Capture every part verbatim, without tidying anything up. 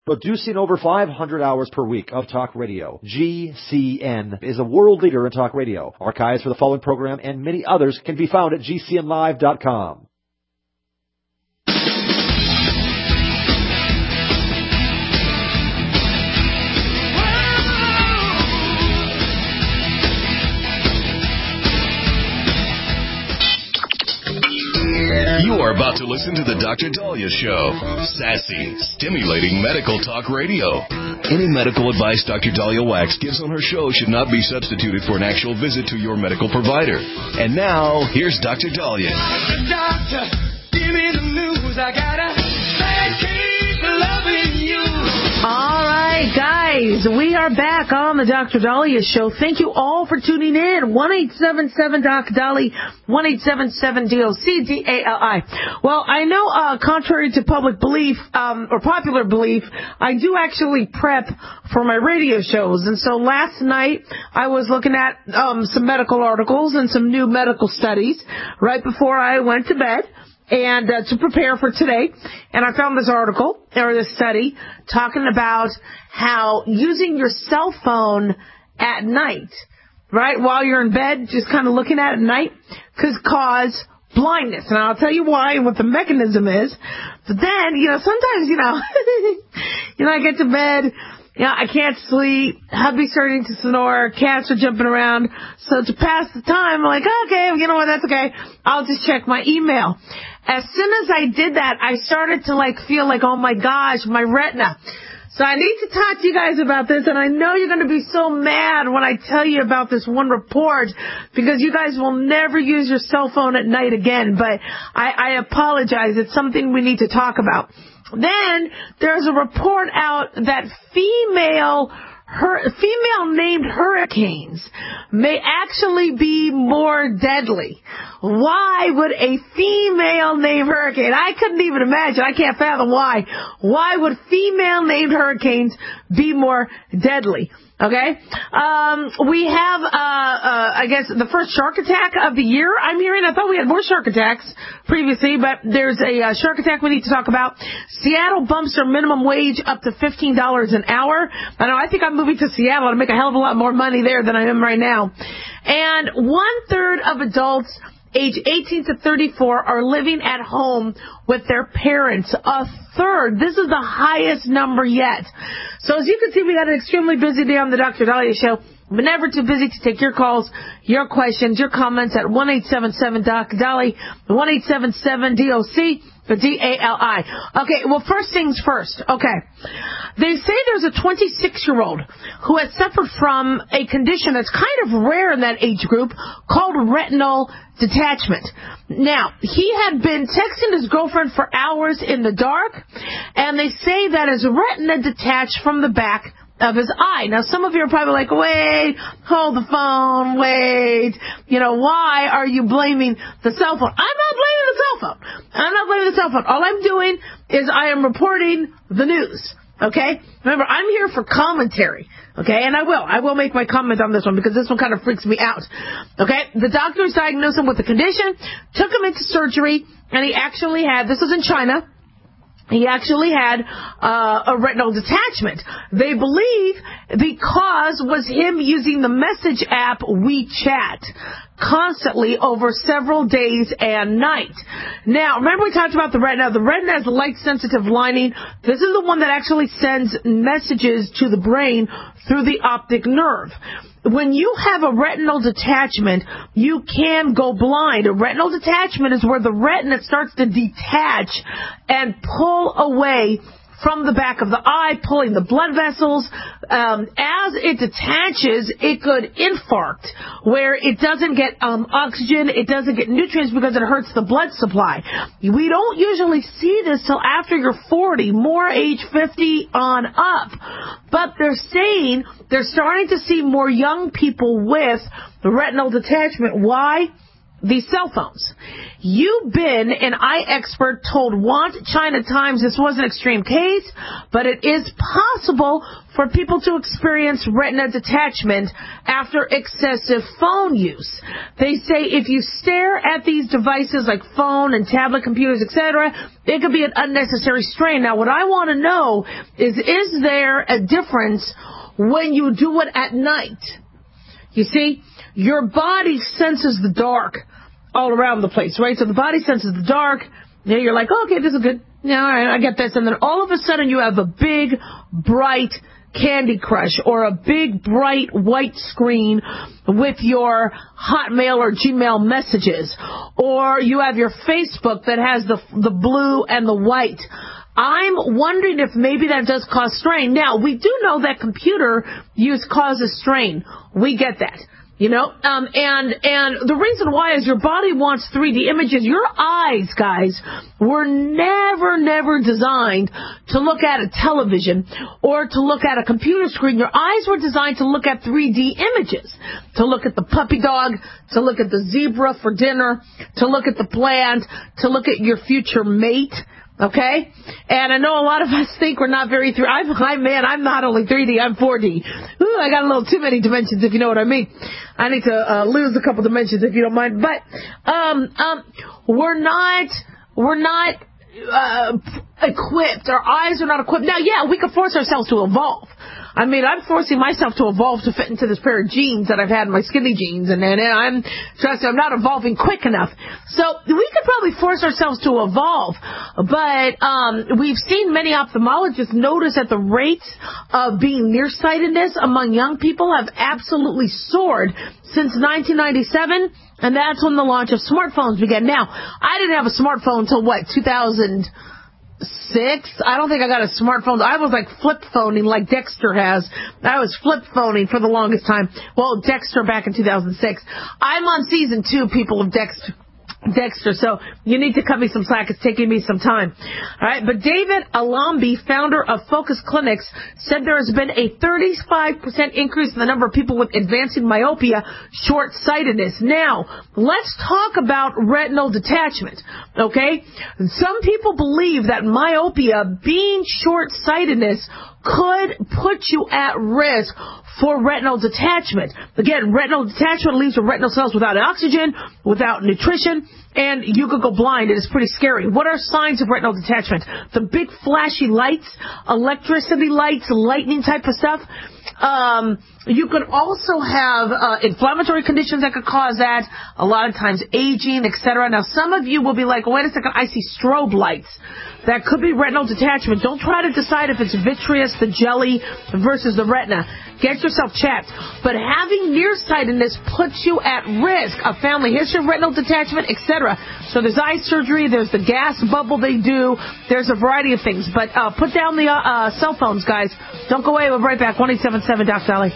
Producing over five hundred hours per week of talk radio, G C N is a world leader in talk radio. Archives for the following program and many others can be found at G C N live dot com. You are about to listen to the Doctor Dahlia Show. Sassy, stimulating medical talk radio. Any medical advice Doctor Dahlia Wax gives on her show should not be substituted for an actual visit to your medical provider. And now, here's Doctor Dahlia. Doctor, give me the news. I gotta keep loving you. All right, guys, we are back on the Doctor Dahlia Show. Thank you all for tuning in. one eight seven seven doc Dali, one eight seven seven D O C D A L I. Well, I know, uh, contrary to public belief, um, or popular belief, I do actually prep for my radio shows. And so last night, I was looking at um, some medical articles and some new medical studies right before I went to bed. And uh, to prepare for today, and I found this article, or this study, talking about how using your cell phone at night, right, while you're in bed, just kind of looking at it at night, could cause blindness. And I'll tell you why and what the mechanism is. But then, you know, sometimes, you know, you know, I get to bed, you know, I can't sleep, hubby's starting to snore, cats are jumping around. So to pass the time, I'm like, okay, you know what, that's okay. I'll just check my email. As soon as I did that, I started to, like, feel like, oh, my gosh, my retina. So I need to talk to you guys about this, and I know you're going to be so mad when I tell you about this one report, because you guys will never use your cell phone at night again. But I, I apologize. It's something we need to talk about. Then there's a report out that female Her, female-named hurricanes may actually be more deadly. Why would a female-named hurricane? I couldn't even imagine. I can't fathom why. Why would female-named hurricanes be more deadly? Okay? Um, we have, uh, uh, I guess, the first shark attack of the year, I'm hearing. I thought we had more shark attacks previously, but there's a uh, shark attack we need to talk about. Seattle bumps their minimum wage up to fifteen dollars an hour. I know, I think I'm moving to Seattle to make a hell of a lot more money there than I am right now. And one-third of adults age eighteen to thirty-four are living at home with their parents. A third. This is the highest number yet. So as you can see, we had an extremely busy day on the Doctor Dahlia Show, but never too busy to take your calls, your questions, your comments at one eight seven seven doc Dali, one eight seven seven D O C, the D A L I. Okay, well, first things first. Okay. They say there's a twenty-six-year-old who has suffered from a condition that's kind of rare in that age group called retinal detachment. Now, he had been texting his girlfriend for hours in the dark, and they say that his retina detached from the back of his eye. Now, some of you are probably like, wait, hold the phone, wait. You know, why are you blaming the cell phone? I'm not blaming the cell phone. I'm not blaming the cell phone. All I'm doing is I am reporting the news. Okay? Remember, I'm here for commentary. Okay? And I will. I will make my comment on this one because this one kind of freaks me out. Okay? The doctors diagnosed him with the condition, took him into surgery, and he actually had, this was in China, he actually had uh, a retinal detachment. They believe the cause was him using the message app WeChat constantly over several days and night. Now, remember we talked about the retina. The retina has a light-sensitive lining. This is the one that actually sends messages to the brain through the optic nerve. When you have a retinal detachment, you can go blind. A retinal detachment is where the retina starts to detach and pull away from the back of the eye, pulling the blood vessels. Um, as it detaches, it could infarct, where it doesn't get um, oxygen, it doesn't get nutrients because it hurts the blood supply. We don't usually see this till after you're forty, more age fifty on up. But they're saying they're starting to see more young people with the retinal detachment. Why? These cell phones. You've been an eye expert told Want China Times this was an extreme case, but it is possible for people to experience retina detachment after excessive phone use. They say if you stare at these devices like phone and tablet computers, et cetera, it could be an unnecessary strain. Now, what I want to know is, is there a difference when you do it at night? You see, your body senses the dark all around the place, right? So the body senses the dark. Yeah, you're like, oh, okay, this is good. Yeah, all right, I get this. And then all of a sudden you have a big, bright Candy Crush or a big, bright white screen with your Hotmail or Gmail messages. Or you have your Facebook that has the the blue and the white. I'm wondering if maybe that does cause strain. Now, we do know that computer use causes strain. We get that. You know, um, and and the reason why is your body wants three D images. Your eyes, guys, were never, never designed to look at a television or to look at a computer screen. Your eyes were designed to look at three D images, to look at the puppy dog, to look at the zebra for dinner, to look at the plant, to look at your future mate. Okay? And I know a lot of us think we're not very three. I'm, I'm man, I'm not only three D, I'm four D. Ooh, I got a little too many dimensions, if you know what I mean. I need to uh, lose a couple dimensions, if you don't mind. But um, um, we're not, we're not uh, equipped. Our eyes are not equipped. Now, yeah, we can force ourselves to evolve. I mean, I'm forcing myself to evolve to fit into this pair of jeans that I've had, my skinny jeans, and, and I'm, trust me, I'm not evolving quick enough. So we could probably force ourselves to evolve, but um, we've seen many ophthalmologists notice that the rates of being nearsightedness among young people have absolutely soared since nineteen ninety-seven, and that's when the launch of smartphones began. Now, I didn't have a smartphone until, what, two thousand six? I don't think I got a smartphone. I was like flip phoning like Dexter has. I was flip phoning for the longest time. Well, Dexter back in two thousand six. I'm on season two, people of Dexter. Dexter, so you need to cut me some slack. It's taking me some time. All right, but David Alambi, founder of Focus Clinics, said there has been a thirty-five percent increase in the number of people with advancing myopia, short-sightedness. Now, let's talk about retinal detachment, okay? Some people believe that myopia, being short-sightedness, could put you at risk for retinal detachment. Again, retinal detachment leaves your retinal cells without oxygen, without nutrition, and you could go blind. It is pretty scary. What are signs of retinal detachment? The big flashy lights, electricity lights, lightning type of stuff. Um, you could also have uh, inflammatory conditions that could cause that. A lot of times aging, et cetera. Now, some of you will be like, wait a second, I see strobe lights. That could be retinal detachment. Don't try to decide if it's vitreous, the jelly, versus the retina. Get yourself checked. But having nearsightedness puts you at risk of family history of retinal detachment, et cetera. So there's eye surgery, there's the gas bubble they do, there's a variety of things. But uh, put down the uh, uh, cell phones, guys. Don't go away. We'll be right back. one eight seven seven Doc Dolly.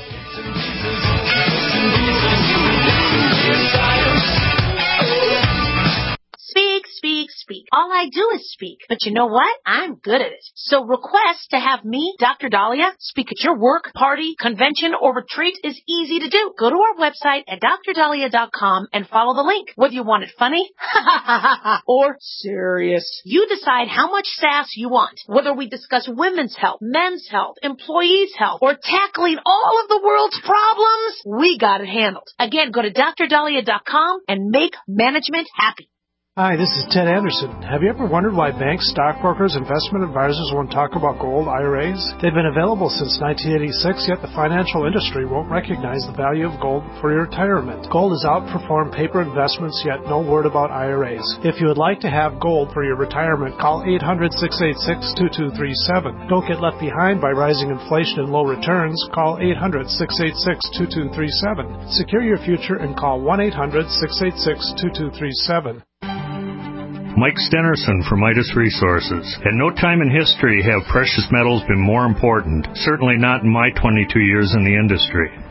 Speak, speak, speak. All I do is speak. But you know what? I'm good at it. So request to have me, Doctor Dahlia, speak at your work, party, convention, or retreat is easy to do. Go to our website at D R dahlia dot com and follow the link. Whether you want it funny or serious, you decide how much sass you want. Whether we discuss women's health, men's health, employees' health, or tackling all of the world's problems, we got it handled. Again, go to D R dahlia dot com and make management happy. Hi, this is Ted Anderson. Have you ever wondered why banks, stockbrokers, investment advisors won't talk about gold I R As? They've been available since nineteen eighty-six, yet the financial industry won't recognize the value of gold for your retirement. Gold has outperformed paper investments, yet no word about I R As. If you would like to have gold for your retirement, call eight hundred, six eight six, two two three seven. Don't get left behind by rising inflation and low returns. Call eight hundred, six eight six, two two three seven. Secure your future and call one eight hundred, six eight six, two two three seven. Mike Stenerson from Midas Resources. At no time in history have precious metals been more important, certainly not in my twenty-two years in the industry.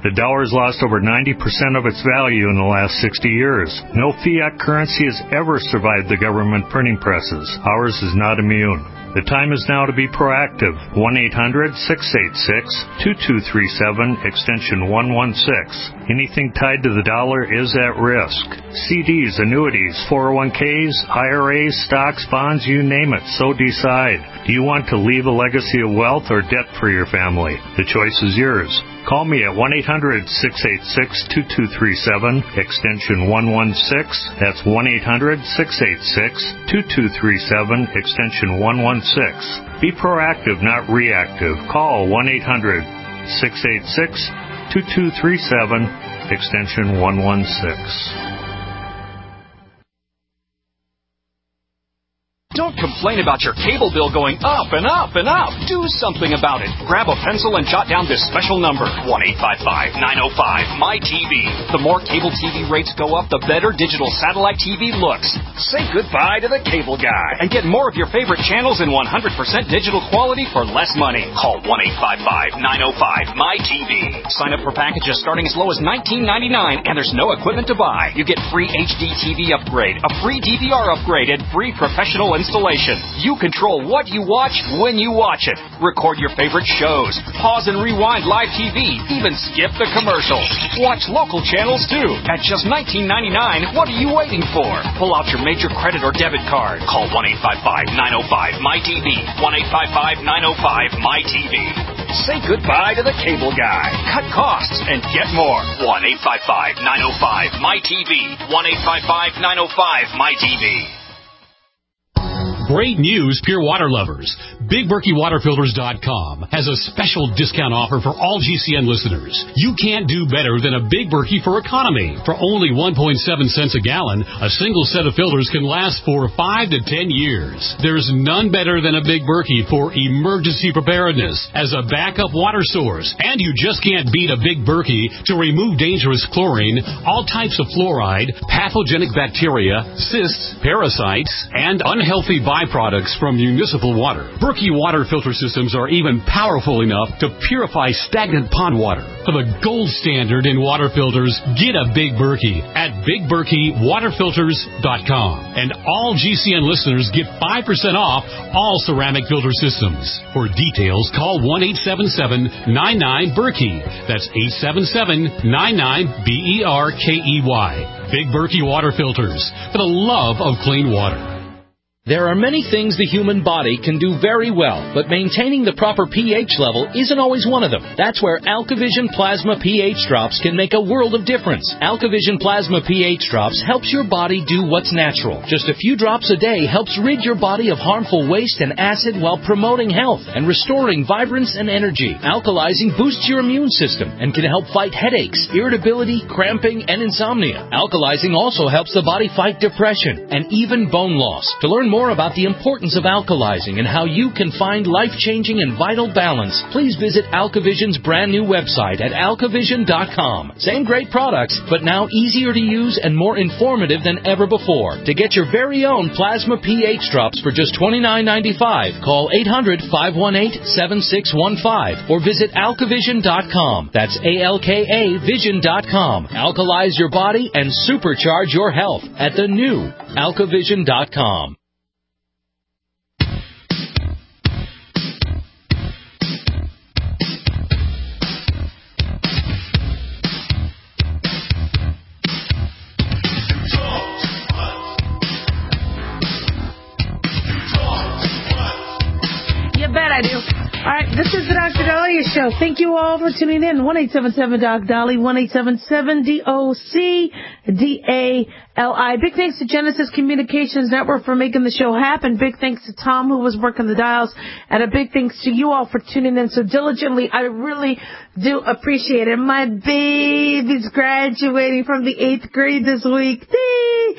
The dollar's lost over ninety percent of its value in the last sixty years. No fiat currency has ever survived the government printing presses. Ours is not immune. The time is now to be proactive. one eight hundred six eight six two two three seven, extension one one six. Anything tied to the dollar is at risk. C Ds, annuities, four oh one Ks, I R As, stocks, bonds, you name it, so decide. Do you want to leave a legacy of wealth or debt for your family? The choice is yours. Call me at one eight hundred six eight six two two three seven, extension one one six. That's one eight hundred six eight six two two three seven, extension one one six. Be proactive, not reactive. Call one eight hundred six eight six two two three seven, extension one one six. Don't complain about your cable bill going up and up and up. Do something about it. Grab a pencil and jot down this special number, one eight five five nine oh five M Y T V. The more cable T V rates go up, the better digital satellite T V looks. Say goodbye to the cable guy and get more of your favorite channels in one hundred percent digital quality for less money. Call one eight five five nine oh five M Y T V. Sign up for packages starting as low as nineteen ninety-nine, and there's no equipment to buy. You get free H D T V upgrade, a free D V R upgrade, and free professional installation. You control what you watch when you watch it. Record your favorite shows. Pause and rewind live T V. Even skip the commercials. Watch local channels too. At just nineteen ninety-nine, what are you waiting for? Pull out your major credit or debit card. Call one eight five five nine oh five M Y T V. one eight five five nine oh five M Y T V. Say goodbye to the cable guy. Cut costs and get more. one eight five five nine oh five M Y T V. one eight five five nine oh five M Y T V. Great news, pure water lovers. Big Berkey Water Filters dot com has a special discount offer for all G C N listeners. You can't do better than a Big Berkey for economy. For only one point seven cents a gallon, a single set of filters can last for five to ten years. There's none better than a Big Berkey for emergency preparedness as a backup water source. And you just can't beat a Big Berkey to remove dangerous chlorine, all types of fluoride, pathogenic bacteria, cysts, parasites, and unhealthy byproducts from municipal water. Berkey water filter systems are even powerful enough to purify stagnant pond water. For the gold standard in water filters, get a Big Berkey at Big Berkey Water Filters dot com. And all G C N listeners get five percent off all ceramic filter systems. For details, call one eight seven seven nine nine Berkey. That's eight seven seven nine nine B E R K E Y. Big Berkey Water Filters, for the love of clean water. There are many things the human body can do very well, but maintaining the proper pH level isn't always one of them. That's where AlkaVision Plasma pH Drops can make a world of difference. AlkaVision Plasma pH Drops helps your body do what's natural. Just a few drops a day helps rid your body of harmful waste and acid while promoting health and restoring vibrance and energy. Alkalizing boosts your immune system and can help fight headaches, irritability, cramping, and insomnia. Alkalizing also helps the body fight depression and even bone loss. To learn more about the importance of alkalizing and how you can find life-changing and vital balance, please visit AlkaVision's brand new website at alkavision dot com. Same great products, but now easier to use and more informative than ever before. To get your very own Plasma pH Drops for just twenty-nine ninety-five, call eight hundred five one eight seven six one five or visit alkavision dot com. That's A L K A vision dot com. Alkalize your body and supercharge your health at the new alkavision dot com. I do. All right, this is the Doctor Dahlia Show. Thank you all for tuning in. one eight seven seven Doc Dolly, one eight seven seven D O C D A L I. Big thanks to Genesis Communications Network for making the show happen. Big thanks to Tom, who was working the dials. And a big thanks to you all for tuning in so diligently. I really do appreciate it. My baby's graduating from the eighth grade this week.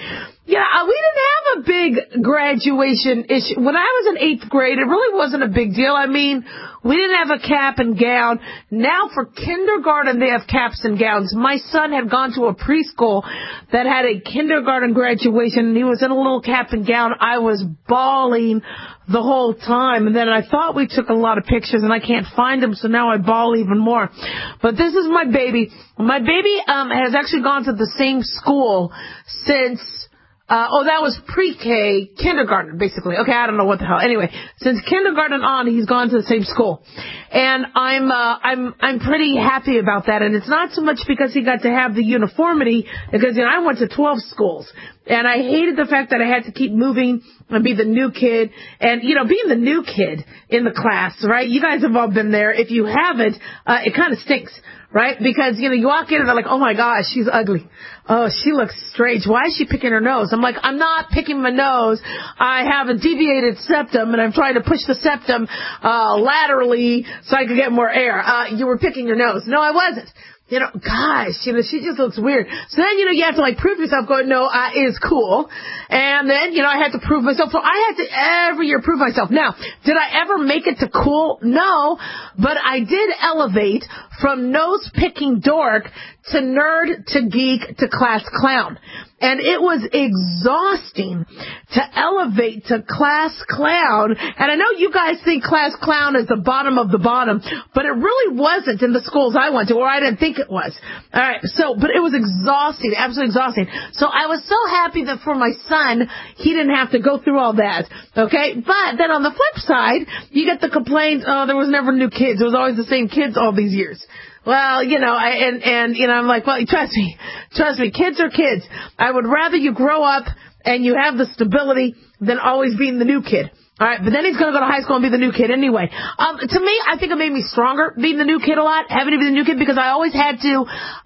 Yeah, uh, we didn't have a big graduation issue. When I was in eighth grade, it really wasn't a big deal. I mean, we didn't have a cap and gown. Now for kindergarten, they have caps and gowns. My son had gone to a preschool that had a kindergarten graduation, and he was in a little cap and gown. I was bawling the whole time. And then I thought we took a lot of pictures, and I can't find them, so now I bawl even more. But this is my baby. My baby um, has actually gone to the same school since... Uh, oh, that was pre-K, kindergarten, basically. Okay, I don't know what the hell. Anyway, since kindergarten on, he's gone to the same school. And I'm, uh, I'm, I'm pretty happy about that. And it's not so much because he got to have the uniformity, because, you know, I went to twelve schools. And I hated the fact that I had to keep moving and be the new kid. And, you know, being the new kid in the class, right? You guys have all been there. If you haven't, uh, it kind of stinks. Right? Because, you know, you walk in and they're like, oh, my gosh, she's ugly. Oh, she looks strange. Why is she picking her nose? I'm like, I'm not picking my nose. I have a deviated septum, and I'm trying to push the septum uh laterally so I could get more air. Uh, you were picking your nose. No, I wasn't. You know, gosh, you know, she just looks weird. So then, you know, you have to, like, prove yourself going, no, uh, it is cool. And then, you know, I had to prove myself. So I had to every year prove myself. Now, did I ever make it to cool? No. But I did elevate from nose-picking dork to nerd to geek to class clown. And it was exhausting to elevate to class clown. And I know you guys think class clown is the bottom of the bottom, but it really wasn't in the schools I went to, or I didn't think it was. All right, so, but it was exhausting, absolutely exhausting. So I was so happy that for my son, he didn't have to go through all that, okay? But then on the flip side, you get the complaints, oh, there was never new kids. It was always the same kids all these years. Well, you know, I, and, and, you know, I'm like, well, trust me, trust me, kids are kids. I would rather you grow up and you have the stability than always being the new kid. All right, but then he's going to go to high school and be the new kid anyway. Um, to me, I think it made me stronger being the new kid a lot, having to be the new kid, because I always had to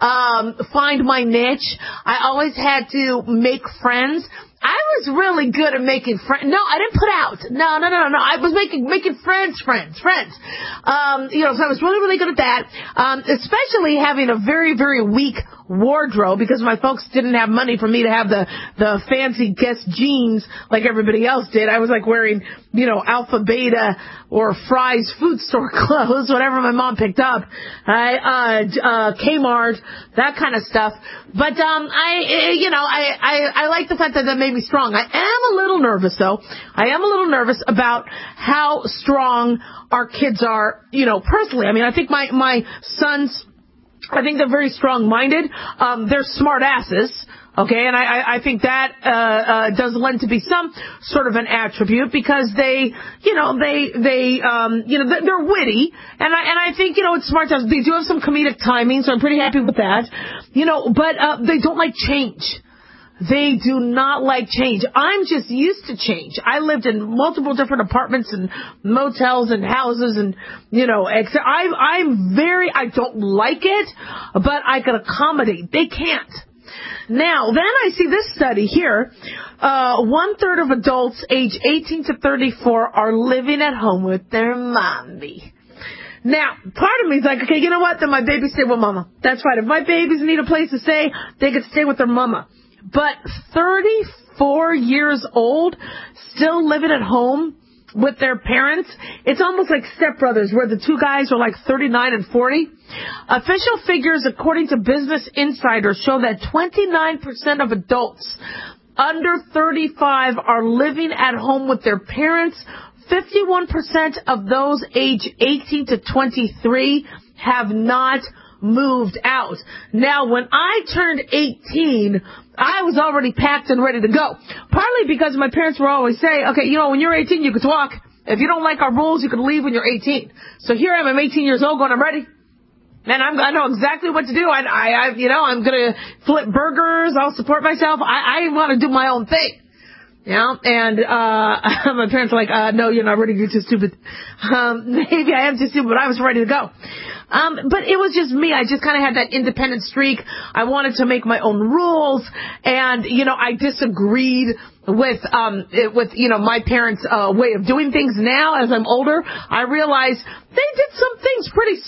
um find my niche. I always had to make friends. I was really good at making friends. No, I didn't put out. No, no, no, no. I was making making friends, friends, friends. Um, you know, so I was really, really good at that. Um, especially having a very, very weak wardrobe, because my folks didn't have money for me to have the the fancy Guess jeans like everybody else did. I was like wearing, you know, Alpha Beta or Fry's food store clothes, whatever my mom picked up. I uh, uh Kmart, that kind of stuff. But um, I, you know, I, I I like the fact that that made me strong. I am a little nervous, though. I am a little nervous about how strong our kids are, you know, personally. I mean, I think my my sons, I think they're very strong-minded. Um, they're smart asses. Okay, and I, I think that uh, uh, does lend to be some sort of an attribute, because they, you know, they, they, um, you know, they're witty, and I, and I think, you know, it's smart. They do have some comedic timing, so I'm pretty happy with that. You know, but uh, they don't like change. They do not like change. I'm just used to change. I lived in multiple different apartments and motels and houses, and, you know, except I, I'm very, I don't like it, but I can accommodate. They can't. Now, then I see this study here. Uh, one third of adults age eighteen to thirty-four are living at home with their mommy. Now, part of me is like, okay, you know what? Then my babies stay with mama. That's right. If my babies need a place to stay, they could stay with their mama. But thirty-four years old, still living at home with their parents, it's almost like Step Brothers, where the two guys are like thirty-nine and forty. Official figures, according to Business Insider, show that twenty-nine percent of adults under thirty-five are living at home with their parents. fifty-one percent of those age eighteen to twenty-three have not moved out. Now, when I turned eighteen, I was already packed and ready to go. Partly because my parents would always say, okay, you know, when you're eighteen, you can talk. If you don't like our rules, you can leave when you're eighteen. So here I am, I'm eighteen years old going, I'm ready. Man, I'm, I know exactly what to do. I, I, I you know, I'm going to flip burgers. I'll support myself. I, I want to do my own thing. You know, and, uh, my parents are like, uh, no, you're not ready. You're too stupid. Um, maybe I am too stupid, but I was ready to go. Um, but it was just me. I just kind of had that independent streak. I wanted to make my own rules, and, you know, I disagreed with, um, it, with, you know, my parents' uh, way of doing things. Now, as I'm older, I realize they did some things pretty smart. My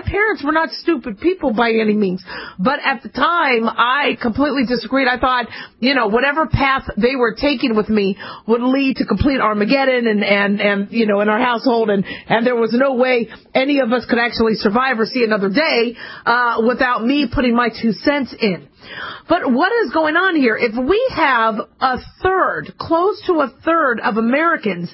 parents were not stupid people by any means. But at the time, I completely disagreed. I thought, you know, whatever path they were taking with me would lead to complete Armageddon and, and, and you know, in our household. And, and there was no way any of us could actually survive or see another day uh, without me putting my two cents in. But what is going on here? If we have a third, close to a third of Americans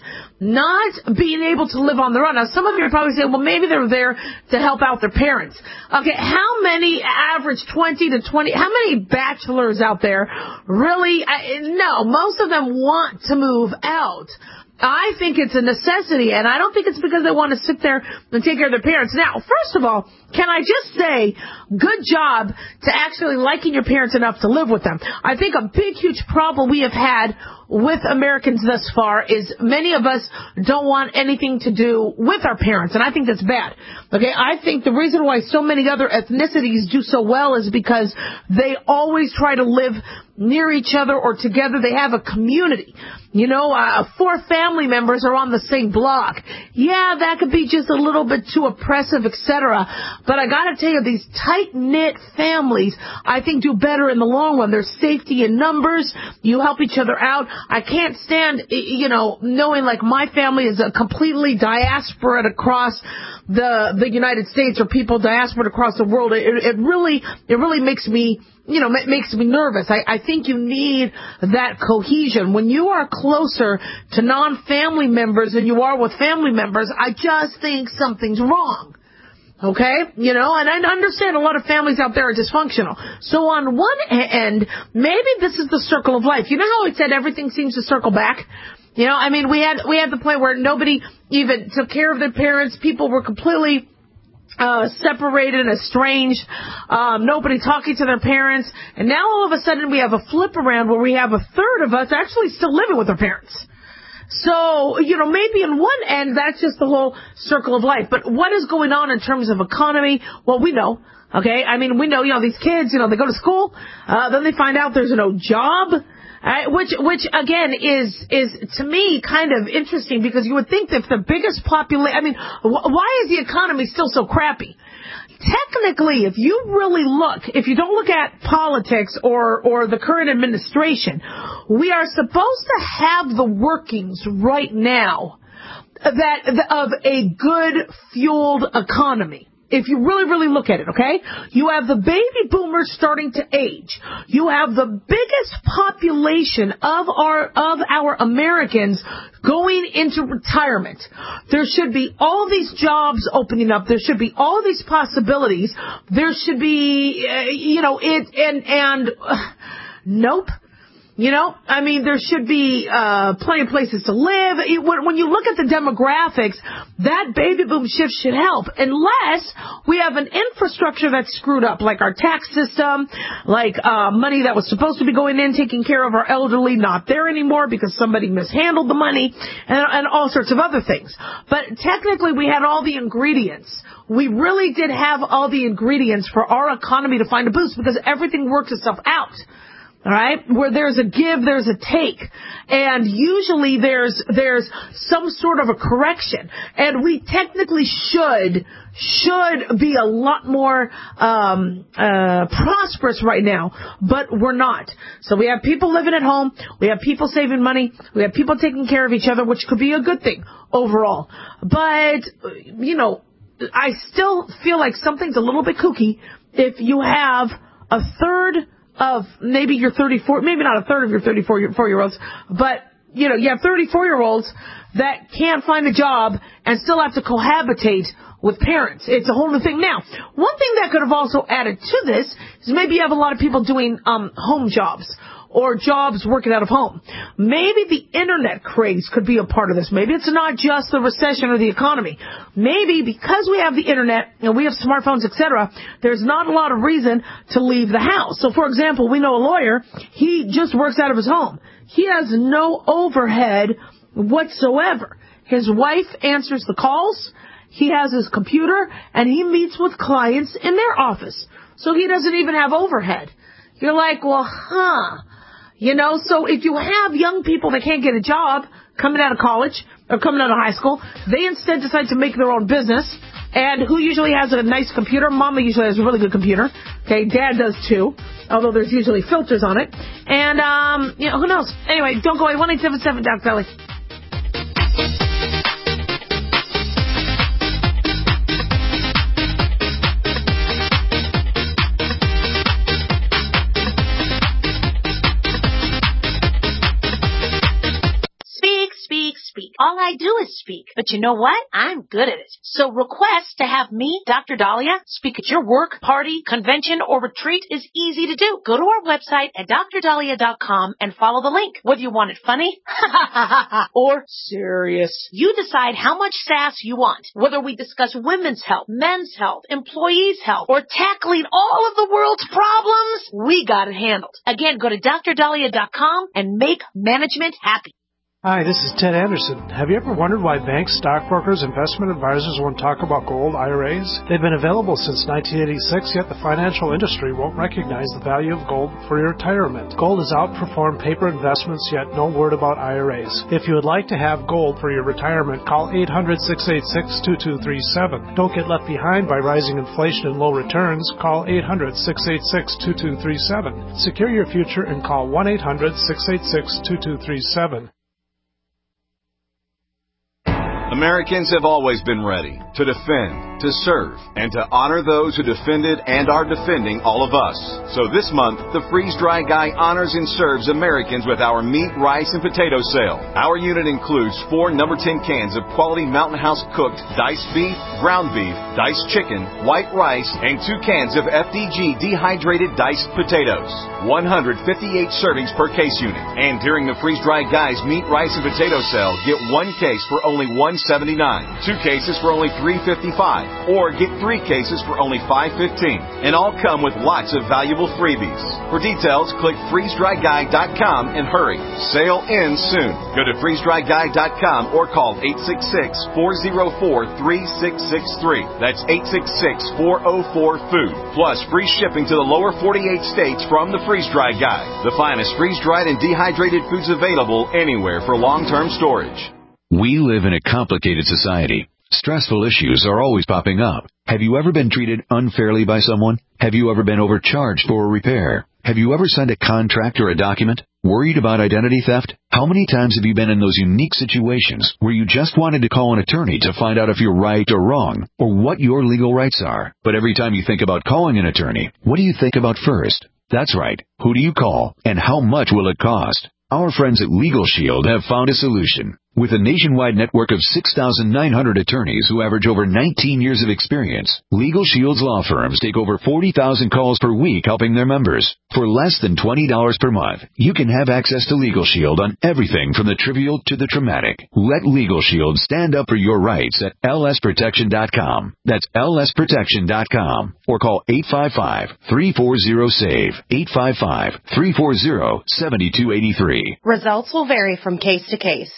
not being able to live on their own. Now, some of you are probably saying, well, maybe they're there to help out their parents. Okay, how many average twenty to twenty, how many bachelors out there really, I, no, most of them want to move out. I think it's a necessity, and I don't think it's because they want to sit there and take care of their parents. Now, first of all, can I just say, good job to actually liking your parents enough to live with them. I think a big, huge problem we have had with Americans thus far is many of us don't want anything to do with our parents, and I think that's bad. Okay, I think the reason why so many other ethnicities do so well is because they always try to live near each other or together. They have a community. You know, uh, four family members are on the same block. Yeah, that could be just a little bit too oppressive, et cetera. But I gotta tell you, these tight-knit families, I think, do better in the long run. There's safety in numbers. You help each other out. I can't stand, you know, knowing like my family is a completely diaspora across the the United States, or people diaspora across the world. It, it really, it really makes me, you know, makes me nervous. I, I think you need that cohesion. When you are closer to non-family members than you are with family members, I just think something's wrong. Okay? You know, and I understand a lot of families out there are dysfunctional. So on one end, maybe this is the circle of life. You know how I said everything seems to circle back? You know, I mean, we had, we had the point where nobody even took care of their parents. People were completely Uh, separated, estranged, um, nobody talking to their parents, and now all of a sudden we have a flip around where we have a third of us actually still living with their parents. So, you know, maybe in one end that's just the whole circle of life. But what is going on in terms of economy? Well, we know, okay? I mean, we know, you know, these kids, you know, they go to school, uh, then they find out there's no job. Uh, which, which again is, is to me kind of interesting, because you would think that if the biggest population, I mean, wh- why is the economy still so crappy? Technically, if you really look, if you don't look at politics or, or the current administration, we are supposed to have the workings right now that, of a good fueled economy. If you really, really look at it, okay? You have the baby boomers starting to age. You have the biggest population of our, of our Americans going into retirement. There should be all these jobs opening up. There should be all these possibilities. There should be, uh, you know, it, and, and, uh, nope. You know, I mean, there should be uh plenty of places to live. It, when, when you look at the demographics, that baby boom shift should help, unless we have an infrastructure that's screwed up, like our tax system, like uh money that was supposed to be going in, taking care of our elderly, not there anymore because somebody mishandled the money, and, and all sorts of other things. But technically, we had all the ingredients. We really did have all the ingredients for our economy to find a boost, because everything works itself out. All right, where there's a give, there's a take, and usually there's there's some sort of a correction, and we technically should should be a lot more um, uh, prosperous right now, but we're not. So we have people living at home, we have people saving money, we have people taking care of each other, which could be a good thing overall. But you know, I still feel like something's a little bit kooky if you have a third of maybe your thirty-four, maybe not a third of your thirty-four-year-olds, but, you know, you have thirty-four-year-olds that can't find a job and still have to cohabitate with parents. It's a whole new thing. Now, one thing that could have also added to this is maybe you have a lot of people doing um home jobs, or jobs working out of home. Maybe the internet craze could be a part of this. Maybe it's not just the recession or the economy. Maybe because we have the internet and we have smartphones, et cetera, there's not a lot of reason to leave the house. So, for example, we know a lawyer, he just works out of his home. He has no overhead whatsoever. His wife answers the calls, he has his computer, and he meets with clients in their office. So he doesn't even have overhead. You're like, well, huh. You know, so if you have young people that can't get a job coming out of college or coming out of high school, they instead decide to make their own business And who usually has a nice computer? Mama usually has a really good computer. Okay, Dad does too, although there's usually filters on it. And, um, you know, who knows? Anyway, don't go away. one eight seven seven Doc Dolly. All I do is speak. But you know what? I'm good at it. So request to have me, Doctor Dahlia, speak at your work, party, convention, or retreat is easy to do. Go to our website at dr dahlia dot com and follow the link. Whether you want it funny or serious, you decide how much sass you want. Whether we discuss women's health, men's health, employees' health, or tackling all of the world's problems, we got it handled. Again, go to dr dahlia dot com and make management happy. Hi, this is Ted Anderson. Have you ever wondered why banks, stockbrokers, investment advisors won't talk about gold I R As? They've been available since nineteen eighty-six, yet the financial industry won't recognize the value of gold for your retirement. Gold has outperformed paper investments, yet no word about I R As. If you would like to have gold for your retirement, call eight hundred, six eight six, two two three seven. Don't get left behind by rising inflation and low returns. Call eight hundred, six eight six, two two three seven. Secure your future and call one eight hundred, six eight six, two two three seven. Americans have always been ready to defend, to serve, and to honor those who defended and are defending all of us. So this month, the Freeze Dry Guy honors and serves Americans with our meat, rice, and potato sale. Our unit includes four number ten cans of quality Mountain House cooked diced beef, ground beef, diced chicken, white rice, and two cans of F D G dehydrated diced potatoes. one hundred fifty-eight servings per case unit. And during the Freeze Dry Guy's meat, rice, and potato sale, get one case for only one seventy-nine, two cases for only three fifty-five, or get three cases for only five fifteen, and all come with lots of valuable freebies. For details, click freeze dry guy dot com and hurry. Sale ends soon. Go to freeze dry guy dot com or call eight six six, four oh four, three six six three. That's eight six six, four oh four, food. Plus free shipping to the lower forty-eight states from the Freeze Dry Guy. The finest freeze-dried and dehydrated foods available anywhere for long-term storage. We live in a complicated society. Stressful issues are always popping up. Have you ever been treated unfairly by someone? Have you ever been overcharged for a repair? Have you ever signed a contract or a document? Worried about identity theft? How many times have you been in those unique situations where you just wanted to call an attorney to find out if you're right or wrong, or what your legal rights are? But every time you think about calling an attorney, what do you think about first? That's right. Who do you call, and how much will it cost? Our friends at Legal Shield have found a solution. With a nationwide network of six thousand nine hundred attorneys who average over nineteen years of experience, Legal Shield's law firms take over forty thousand calls per week helping their members. For less than twenty dollars per month, you can have access to Legal Shield on everything from the trivial to the traumatic. Let Legal Shield stand up for your rights at L S protection dot com. That's L S protection dot com. Or call eight five five, three four zero, SAVE, eight five five, three four zero, seven two eight three. Results will vary from case to case.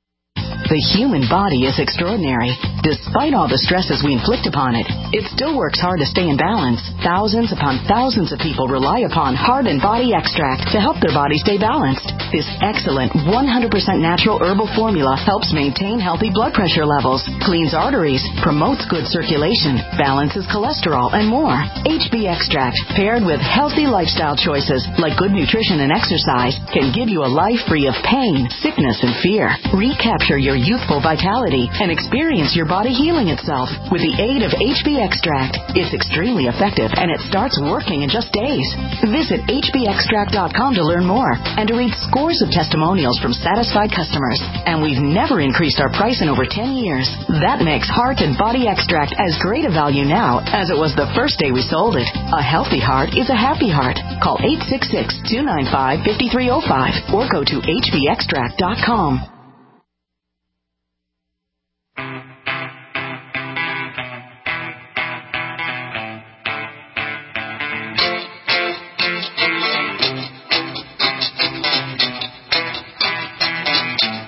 The human body is extraordinary. Despite all the stresses we inflict upon it, it still works hard to stay in balance. Thousands upon thousands of people rely upon Heart and Body Extract to help their body stay balanced. This excellent one hundred percent natural herbal formula helps maintain healthy blood pressure levels, cleans arteries, promotes good circulation, balances cholesterol, and more. H B Extract, paired with healthy lifestyle choices like good nutrition and exercise, can give you a life free of pain, sickness, and fear. Recapture your youthful vitality and experience your body healing itself with the aid of H B Extract. It's extremely effective and it starts working in just days. Visit H B extract dot com to learn more and to read scores of testimonials from satisfied customers. And we've never increased our price in over ten years. That makes Heart and Body Extract as great a value now as it was the first day we sold it. A healthy heart is a happy heart. Call eight six six, two nine five, five three zero five or go to H B extract dot com.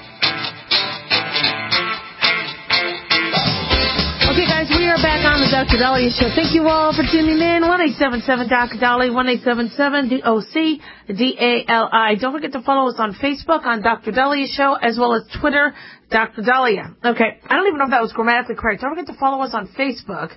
Doctor Doctor Dahlia Show. Thank you all for tuning in. one eight seven seven Doctor Dahlia, one eight seven seven D O C D A L I. Don't forget to follow us on Facebook on Doctor Dahlia Show, as well as Twitter, Doctor Dahlia. Okay, I don't even know if that was grammatically correct. Don't forget to follow us on Facebook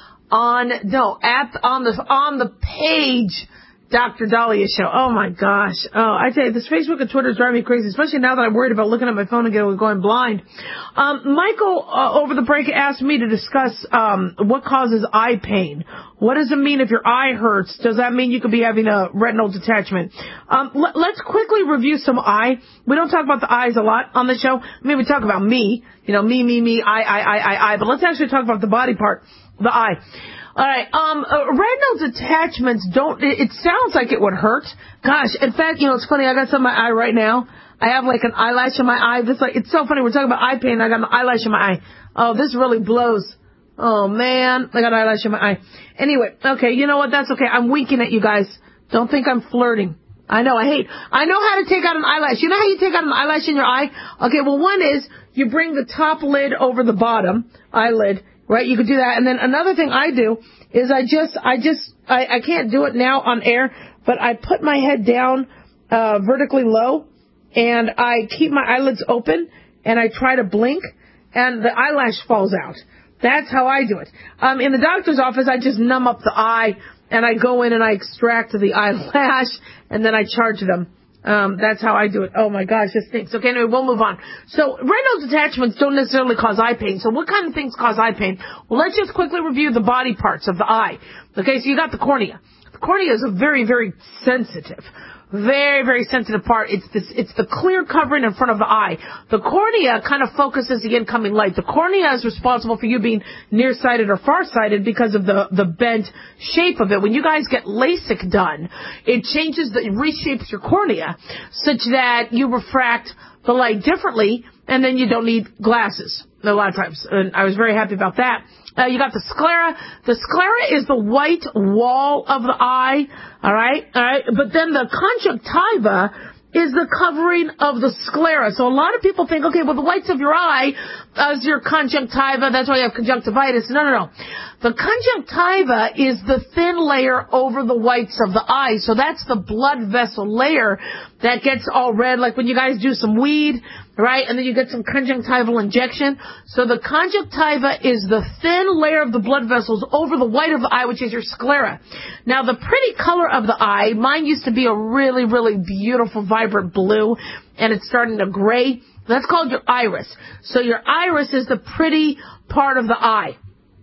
on, no, at, on the, on the page, Doctor Dahlia Show. Oh my gosh. Oh, I tell you, this Facebook and Twitter is driving me crazy, especially now that I'm worried about looking at my phone and getting, going blind. Um, Michael, uh, over the break, asked me to discuss, um, what causes eye pain. What does it mean if your eye hurts? Does that mean you could be having a retinal detachment? Um, l- let's quickly review some eye. We don't talk about the eyes a lot on the show. Maybe we talk about me, you know, me, me, me, I, I, I, I, I, but let's actually talk about the body part, the eye. All right, um, uh, retinal detachments don't, it, it sounds like it would hurt. Gosh, in fact, you know, it's funny, I got some in my eye right now. I have like an eyelash in my eye. This like, it's so funny, we're talking about eye pain, I got an eyelash in my eye. Oh, this really blows. Oh man, I got an eyelash in my eye. Anyway, okay, you know what, that's okay. I'm winking at you guys. Don't think I'm flirting. I know, I hate, I know how to take out an eyelash. You know how you take out an eyelash in your eye? Okay, well one is, you bring the top lid over the bottom eyelid. Right, you could do that. And then another thing I do is I just, I just, I, I can't do it now on air, but I put my head down, uh, vertically low, and I keep my eyelids open, and I try to blink, and the eyelash falls out. That's how I do it. Um, in the doctor's office, I just numb up the eye, and I go in and I extract the eyelash, and then I charge them. Um, that's how I do it. Oh my gosh, this stinks. Okay, anyway, we'll move on. So, retinal detachments don't necessarily cause eye pain. So what kind of things cause eye pain? Well, let's just quickly review the body parts of the eye. Okay, so you got the cornea. The cornea is a very, very sensitive, very, very sensitive part. It's this, it's the clear covering in front of the eye. The cornea kind of focuses the incoming light. The cornea is responsible for you being nearsighted or farsighted because of the, the bent shape of it. When you guys get LASIK done, it changes the, it reshapes your cornea such that you refract the light differently, and then you don't need glasses a lot of times. And I was very happy about that. Uh, you got the sclera. The sclera is the white wall of the eye, all right? All right. But then the conjunctiva is the covering of the sclera. So a lot of people think, okay, well, the whites of your eye is your conjunctiva. That's why you have conjunctivitis. No, no, no. The conjunctiva is the thin layer over the whites of the eye. So that's the blood vessel layer that gets all red, like when you guys do some weed, right? And then you get some conjunctival injection. So the conjunctiva is the thin layer of the blood vessels over the white of the eye, which is your sclera. Now, the pretty color of the eye, mine used to be a really, really beautiful, vibrant blue, and it's starting to gray. That's called your iris. So your iris is the pretty part of the eye.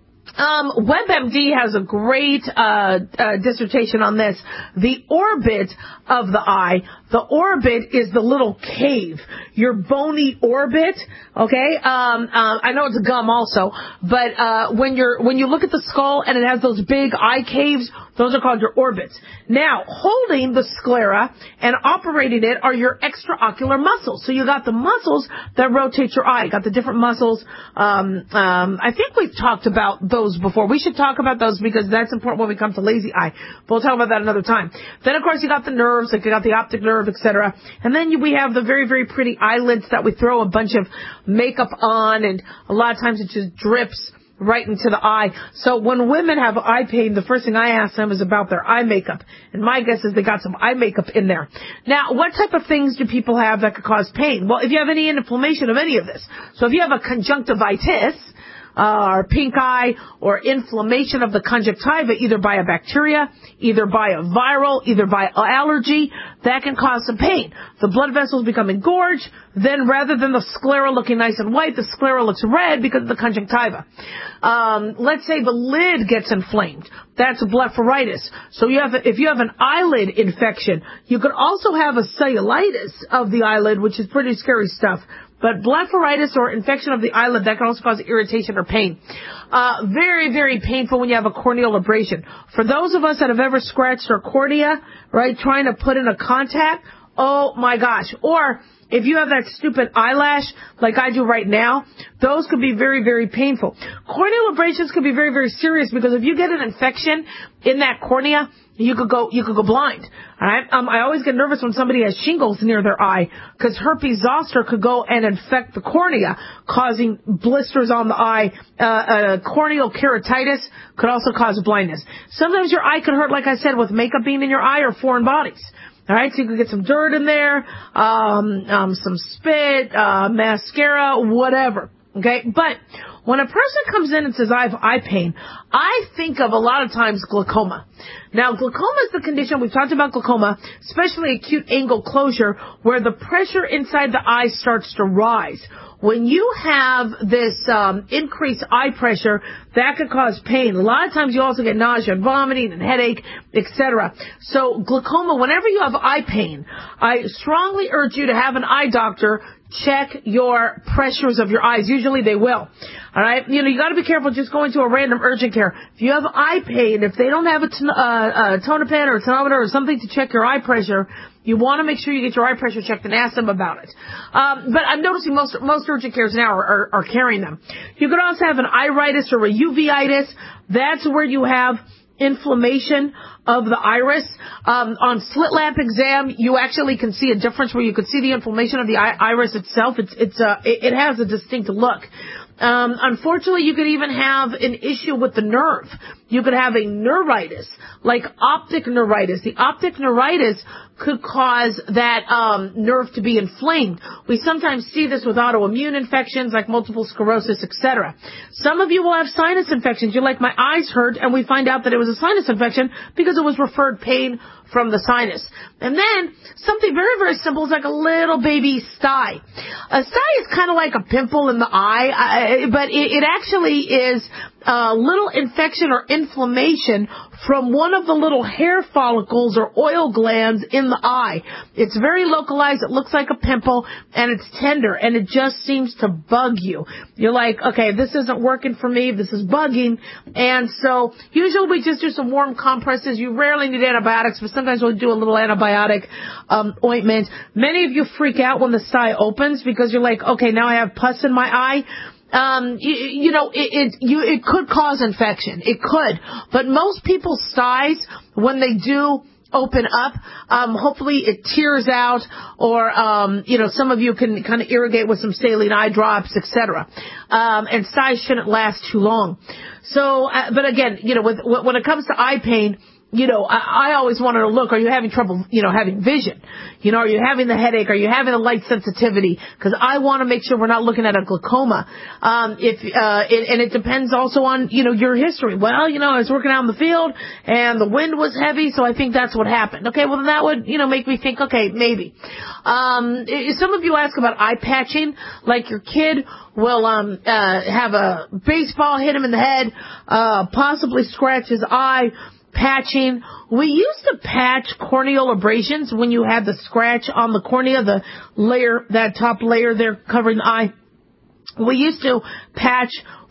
Um, WebMD has a great uh, uh, dissertation on this. The orbit of the eye, the orbit is the little cave, your bony orbit. Okay, um, uh, I know it's a gum also, but uh, when you're when you look at the skull and it has those big eye caves, those are called your orbits. Now, holding the sclera and operating it are your extraocular muscles. So you got the muscles that rotate your eye. You got the different muscles. Um, um, I think we've talked about those before. We should talk about those because that's important when we come to lazy eye. But we'll talk about that another time. Then, of course, you got the nerves, like you got the optic nerve, et cetera. And then you, we have the very, very pretty eyelids that we throw a bunch of makeup on, and a lot of times it just drips right into the eye. So when women have eye pain, the first thing I ask them is about their eye makeup. And my guess is they got some eye makeup in there. Now, what type of things do people have that could cause pain? Well, if you have any inflammation of any of this. So if you have a conjunctivitis, uh, or pink eye, or inflammation of the conjunctiva, either by a bacteria, either by a viral, either by allergy, that can cause some pain. The blood vessels become engorged, then rather than the sclera looking nice and white, the sclera looks red because of the conjunctiva. Um, let's say the lid gets inflamed. That's blepharitis. So you have, if you have an eyelid infection, you could also have a cellulitis of the eyelid, which is pretty scary stuff. But blepharitis or infection of the eyelid, that can also cause irritation or pain. Uh, very, very painful when you have a corneal abrasion. For those of us that have ever scratched our cornea, right, trying to put in a contact, Oh my gosh. Or if you have that stupid eyelash like I do right now, those could be very, very painful. Corneal abrasions could be very, very serious because if you get an infection in that cornea, you could go, you could go blind. All right. Um, I always get nervous when somebody has shingles near their eye because herpes zoster could go and infect the cornea, causing blisters on the eye. Uh, uh, corneal keratitis could also cause blindness. Sometimes your eye could hurt, like I said, with makeup being in your eye or foreign bodies. All right, so you could get some dirt in there, um, um, some spit, uh, mascara, whatever. Okay, but when a person comes in and says, I have eye pain, I think of a lot of times glaucoma. Now, glaucoma is the condition, we've talked about glaucoma, especially acute angle closure, where the pressure inside the eye starts to rise. When you have this um, increased eye pressure, that could cause pain. A lot of times you also get nausea and vomiting and headache, et cetera. So glaucoma, whenever you have eye pain, I strongly urge you to have an eye doctor check your pressures of your eyes. Usually they will. All right? You know, you got to be careful just going to a random urgent care. If you have eye pain, if they don't have a, ton- uh, a tonopen or a tonometer or something to check your eye pressure, you want to make sure you get your eye pressure checked and ask them about it. Um, but I'm noticing most most urgent cares now are, are, are carrying them. You could also have an iritis or a uveitis. That's where you have inflammation of the iris. Um, on slit lamp exam, you actually can see a difference where you could see the inflammation of the iris itself. It's it's uh, it, it has a distinct look. Um, unfortunately, you could even have an issue with the nerve. You could have a neuritis, like optic neuritis. The optic neuritis could cause that um, nerve to be inflamed. We sometimes see this with autoimmune infections like multiple sclerosis, et cetera. Some of you will have sinus infections. You're like, my eyes hurt, and we find out that it was a sinus infection because it was referred pain from the sinus. And then something very, very simple is like a little baby sty. A sty is kind of like a pimple in the eye, uh, but it, it actually is a little infection or inflammation from one of the little hair follicles or oil glands in the eye. It's very localized. It looks like a pimple, and it's tender, and it just seems to bug you. You're like, okay, this isn't working for me. This is bugging. And so usually we just do some warm compresses. You rarely need antibiotics, but sometimes we'll do a little antibiotic um, ointment. Many of you freak out when the sty opens because you're like, okay, now I have pus in my eye. Um, you, you know, it, it, you, it could cause infection. It could. But most people's styes, when they do open up, um, hopefully it tears out, or, um, you know, some of you can kind of irrigate with some saline eye drops, et cetera. Um, and styes shouldn't last too long. So, uh, but again, you know, with, when it comes to eye pain, you know, I, I always wanted to look, are you having trouble, you know, having vision? You know, are you having the headache? Are you having the light sensitivity? Because I want to make sure we're not looking at a glaucoma. Um, if, uh, it, and it depends also on, you know, your history. Well, you know, I was working out in the field and the wind was heavy, so I think that's what happened. Okay, well, then that would, you know, make me think, okay, maybe. Um, some of you ask about eye patching, like your kid will, um, uh, have a baseball hit him in the head, uh, possibly scratch his eye. Patching. We used to patch corneal abrasions when you had the scratch on the cornea, the layer, that top layer there covering the eye. We used to patch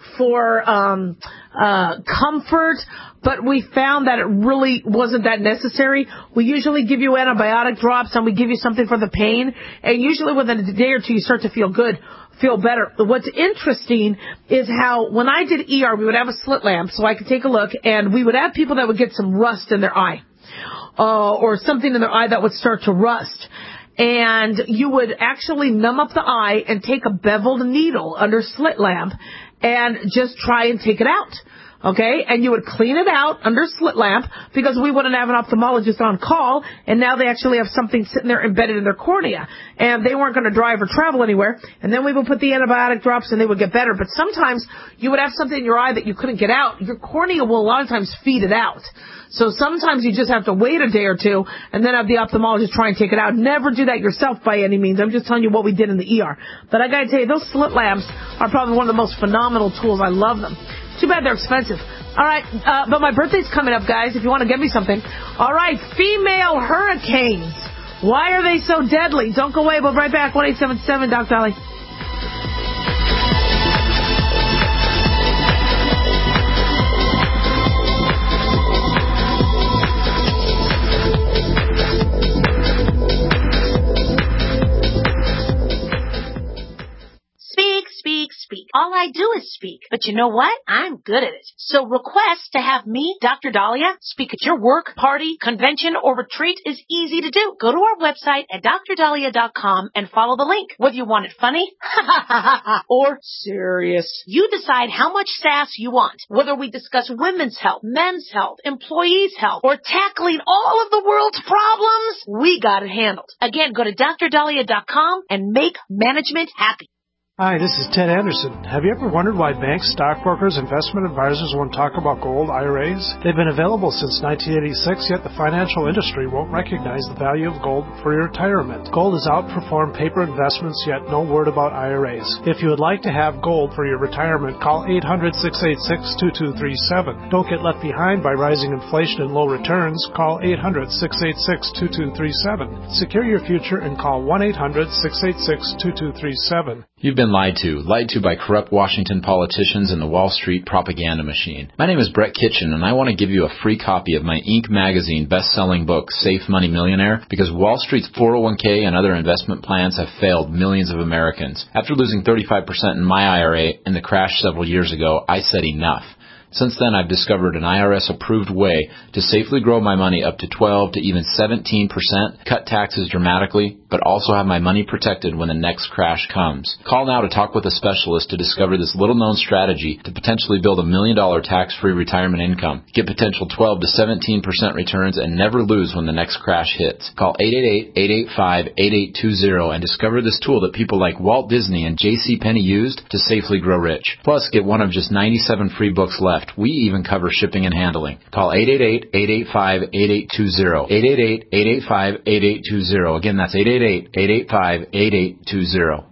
for um, uh, comfort, but we found that it really wasn't that necessary. We usually give you antibiotic drops and we give you something for the pain, and usually within a day or two you start to feel good. Feel better. What's interesting is how when I did E R, we would have a slit lamp so I could take a look, and we would have people that would get some rust in their eye, uh, or something in their eye that would start to rust. And you would actually numb up the eye and take a beveled needle under slit lamp and just try and take it out. Okay, and you would clean it out under slit lamp because we wouldn't have an ophthalmologist on call, and now they actually have something sitting there embedded in their cornea, and they weren't going to drive or travel anywhere, and then we would put the antibiotic drops and they would get better. But sometimes you would have something in your eye that you couldn't get out. Your cornea will a lot of times feed it out. So sometimes you just have to wait a day or two and then have the ophthalmologist try and take it out. Never do that yourself by any means. I'm just telling you what we did in the E R. But I got to tell you, those slit lamps are probably one of the most phenomenal tools. I love them. Too bad they're expensive. All right, uh, but my birthday's coming up, guys, if you want to get me something. All right, female hurricanes. Why are they so deadly? Don't go away. We'll be right back. one eight seven seven, Doc Dolly. All I do is speak. But you know what? I'm good at it. So request to have me, Doctor Dahlia, speak at your work, party, convention, or retreat is easy to do. Go to our website at dr dahlia dot com and follow the link. Whether you want it funny or serious, you decide how much sass you want. Whether we discuss women's health, men's health, employees' health, or tackling all of the world's problems, we got it handled. Again, go to dr dahlia dot com and make management happy. Hi, this is Ted Anderson. Have you ever wondered why banks, stockbrokers, investment advisors won't talk about gold I R As? They've been available since nineteen eighty-six, yet the financial industry won't recognize the value of gold for your retirement. Gold has outperformed paper investments, yet no word about I R As. If you would like to have gold for your retirement, call eight hundred, six eight six, two two three seven. Don't get left behind by rising inflation and low returns. Call eight hundred, six eight six, two two three seven. Secure your future and call one eight hundred, six eight six, two two three seven. You've been lied to. Lied to by corrupt Washington politicians and the Wall Street propaganda machine. My name is Brett Kitchen, and I want to give you a free copy of my Inc magazine best-selling book, Safe Money Millionaire, because Wall Street's four oh one k and other investment plans have failed millions of Americans. After losing thirty-five percent in my I R A in the crash several years ago, I said enough. Since then, I've discovered an I R S-approved way to safely grow my money up to twelve to even seventeen percent, cut taxes dramatically, but also have my money protected when the next crash comes. Call now to talk with a specialist to discover this little-known strategy to potentially build a million-dollar tax-free retirement income. Get potential twelve to seventeen percent returns and never lose when the next crash hits. Call eight eight eight, eight eight five, eight eight two zero and discover this tool that people like Walt Disney and J C Penney used to safely grow rich. Plus, get one of just ninety-seven free books left. We even cover shipping and handling. Call eight eight eight, eight eight five, eight eight two zero. eight eight eight, eight eight five, eight eight two zero. Again, that's eight eight eight, eight eight five, eight eight two zero.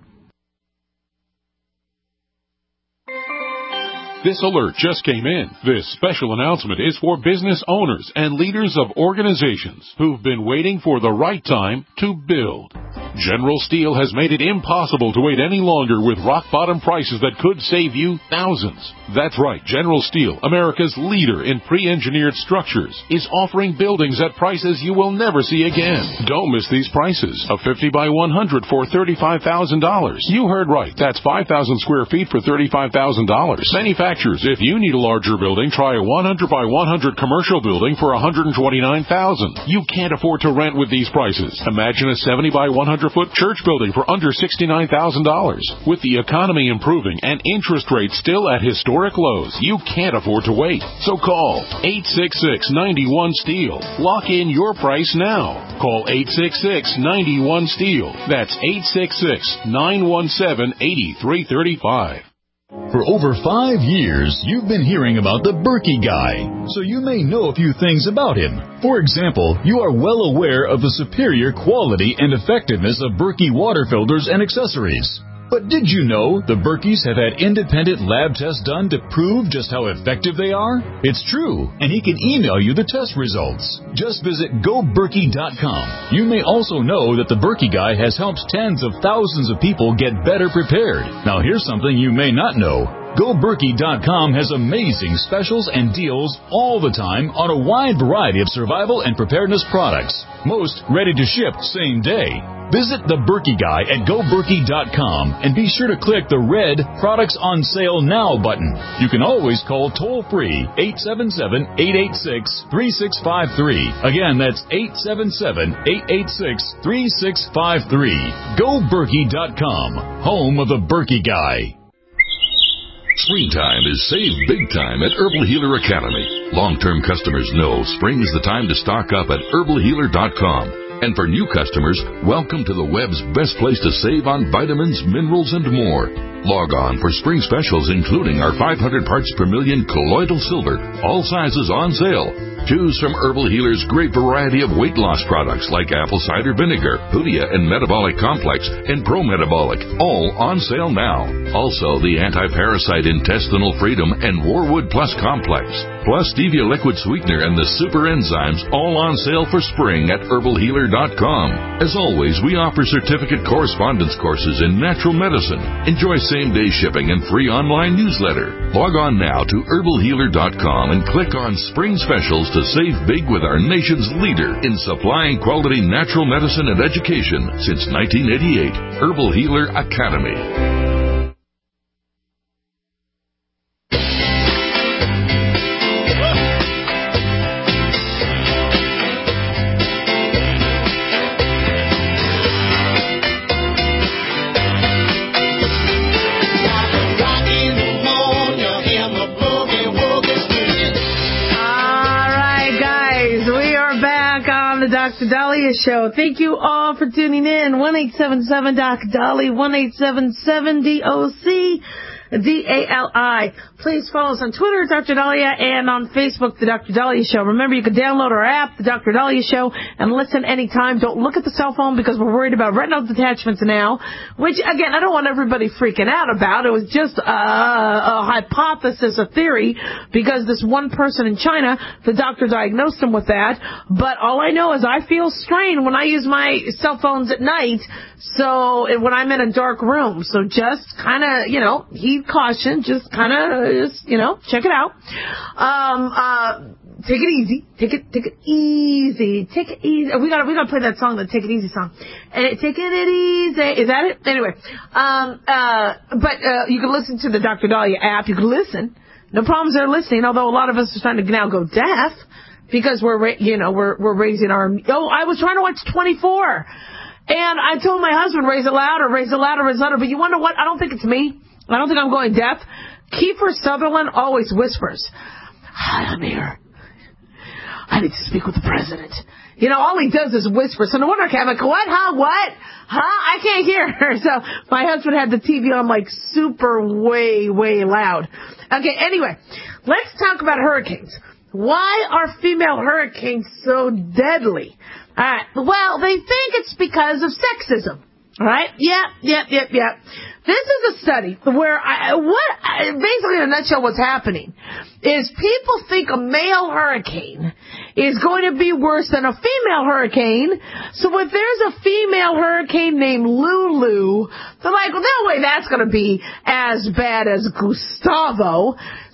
This alert just came in. This special announcement is for business owners and leaders of organizations who've been waiting for the right time to build. General Steel has made it impossible to wait any longer with rock-bottom prices that could save you thousands. That's right, General Steel, America's leader in pre-engineered structures, is offering buildings at prices you will never see again. Don't miss these prices. A fifty by one hundred for thirty-five thousand dollars. You heard right. That's five thousand square feet for thirty-five thousand dollars. Manufacturers, if you need a larger building, try a one hundred by one hundred commercial building for one hundred twenty-nine thousand dollars. You can't afford to rent with these prices. Imagine a seventy by one hundred foot church building for under sixty-nine thousand dollars. With the economy improving and interest rates still at historic lows, you can't afford to wait. So call eight six six, nine one, STEEL. Lock in your price now. Call eight six six, nine one, STEEL. That's eight six six, nine one seven, eight three three five. For over five years, you've been hearing about the Berkey Guy, so you may know a few things about him. For example, you are well aware of the superior quality and effectiveness of Berkey water filters and accessories. But did you know the Berkeys have had independent lab tests done to prove just how effective they are? It's true, and he can email you the test results. Just visit go berkey dot com. You may also know that the Berkey Guy has helped tens of thousands of people get better prepared. Now here's something you may not know. go berkey dot com has amazing specials and deals all the time on a wide variety of survival and preparedness products. Most ready to ship same day. Visit the Berkey Guy at go berkey dot com and be sure to click the red Products on Sale Now button. You can always call toll-free eight seven seven, eight eight six, three six five three. Again, that's eight seven seven, eight eight six, three six five three. go berkey dot com, home of the Berkey Guy. Springtime is save big time at Herbal Healer Academy. Long-term customers know spring is the time to stock up at herbal healer dot com. And for new customers, welcome to the web's best place to save on vitamins, minerals, and more. Log on for spring specials including our five hundred parts per million colloidal silver, all sizes on sale. Choose from Herbal Healer's great variety of weight loss products like apple cider vinegar, Hoodia and Metabolic Complex, and Pro Metabolic, all on sale now. Also, the Anti-Parasite Intestinal Freedom and Warwood Plus Complex, plus Stevia Liquid Sweetener and the Super Enzymes, all on sale for spring at herbal healer dot com. As always, we offer certificate correspondence courses in natural medicine. Enjoy same-day shipping and free online newsletter. Log on now to herbal healer dot com and click on Spring Specials to save big with our nation's leader in supplying quality natural medicine and education since nineteen eighty-eight. Herbal Healer Academy. Doctor Dahlia Show. Thank you all for tuning in. one eight seven seven Doc Dolly, one eight seven seven D O C D A L I. Please follow us on Twitter, Doctor Dahlia, and on Facebook, The Doctor Dahlia Show. Remember, you can download our app, The Doctor Dahlia Show, and listen anytime. Don't look at the cell phone because we're worried about retinal detachments now, which, again, I don't want everybody freaking out about. It was just a, a hypothesis, a theory, because this one person in China, the doctor diagnosed him with that. But all I know is I feel strain when I use my cell phones at night, so when I'm in a dark room. So just kind of, you know, heed caution. Just kind of, just, you know, check it out. Um, uh, take it easy. Take it, take it easy. Take it easy. We gotta, we gotta play that song, the Take It Easy song. And taking it easy. Is that it? Anyway. Um, uh, but, uh, you can listen to the Doctor Dahlia app. You can listen. No problems there listening, although a lot of us are starting to now go deaf because we're, you know, we're, we're raising our, oh, I was trying to watch twenty-four. And I told my husband, raise it louder, raise it louder, raise it louder. But you wonder what? I don't think it's me. I don't think I'm going deaf. Kiefer Sutherland always whispers, hi, I'm here. I need to speak with the president. You know, all he does is whisper. So no wonder I'm like, what, huh, what? Huh? I can't hear her. So my husband had the T V on like super way, way loud. Okay, anyway, let's talk about hurricanes. Why are female hurricanes so deadly? All right. Well, they think it's because of sexism. All right? Yep, yep, yep, yep. This is a study where, I, what, basically in a nutshell, what's happening is people think a male hurricane is going to be worse than a female hurricane. So if there's a female hurricane named Lulu, they're like, well, no way that's going to be as bad as Gustavo.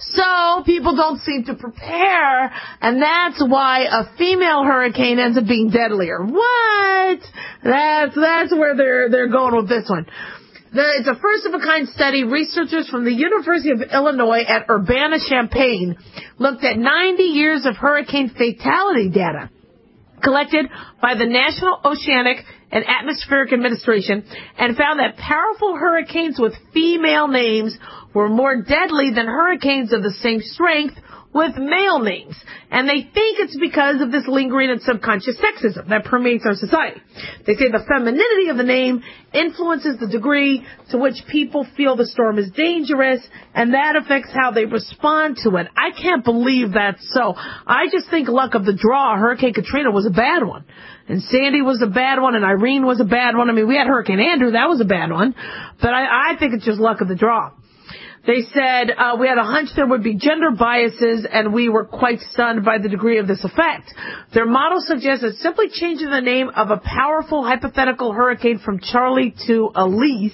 So people don't seem to prepare, and that's why a female hurricane ends up being deadlier. What? That's that's where they're they're going with this one. The, it's a first-of-a-kind study. Researchers from the University of Illinois at Urbana-Champaign looked at ninety years of hurricane fatality data collected by the National Oceanic and Atmospheric Administration and found that powerful hurricanes with female names were more deadly than hurricanes of the same strength with male names. And they think it's because of this lingering and subconscious sexism that permeates our society. They say the femininity of the name influences the degree to which people feel the storm is dangerous, and that affects how they respond to it. I can't believe that's so. I just think luck of the draw. Hurricane Katrina was a bad one. And Sandy was a bad one, and Irene was a bad one. I mean, we had Hurricane Andrew. That was a bad one. But I, I think it's just luck of the draw. They said, uh, we had a hunch there would be gender biases, and we were quite stunned by the degree of this effect. Their model suggests that simply changing the name of a powerful hypothetical hurricane from Charlie to Elise